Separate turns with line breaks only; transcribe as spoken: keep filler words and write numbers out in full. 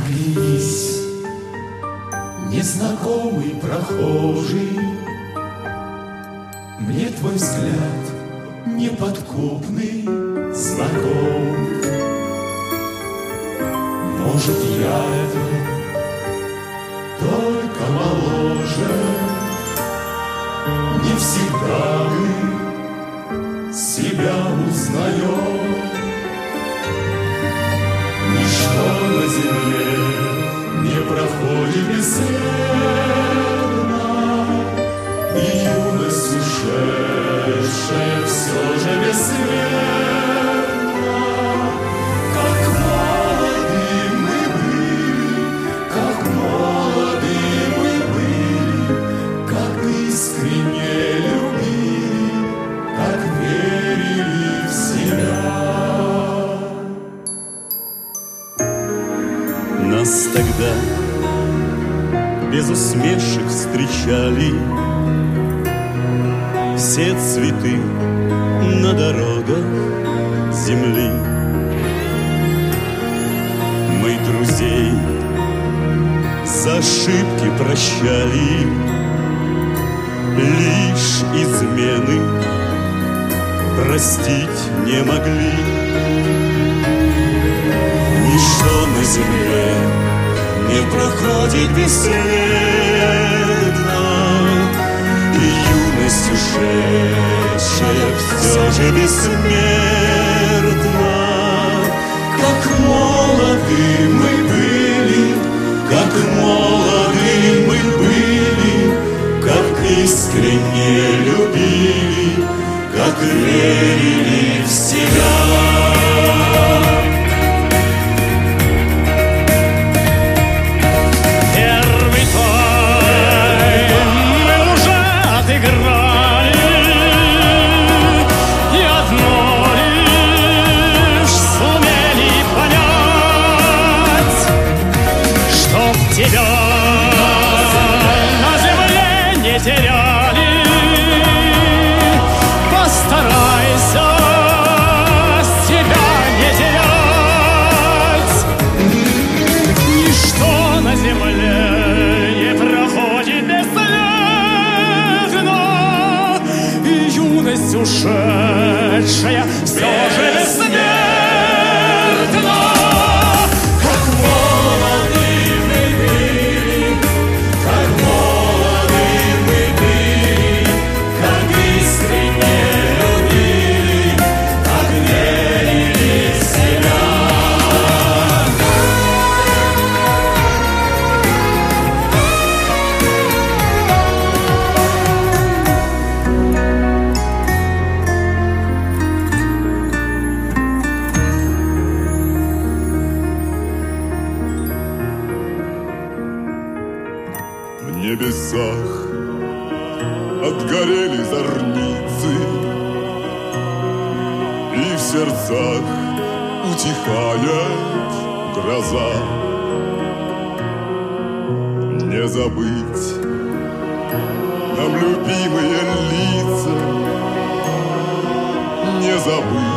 Оглянись, незнакомый прохожий, мне твой взгляд неподкупный знаком. Может, я это только моложе, не всегда мы себя узнаем. Ничто на земле не проходит бесследно, и юность ушедшая все же бессмертна. Как молоды мы были, как молоды мы были, как искренне любили, как верили в себя.
Нас тогда без усмешек встречали все цветы на дорогах земли. Мы друзей за ошибки прощали, лишь измены простить не могли. Ничто на земле не проходит бесследно, и юность ушедшая все же бессмертна. Как молоды мы были, как молоды мы были, как искренне любили, как верили в себя.
Тебя на земле не теряли, постарайся себя не терять. Ничто на земле не проходит бесследно, и юность ушедшая все же бессмертна.
В небесах отгорели зорницы, и в сердцах утихает гроза. Не забыть нам любимые лица, не забыть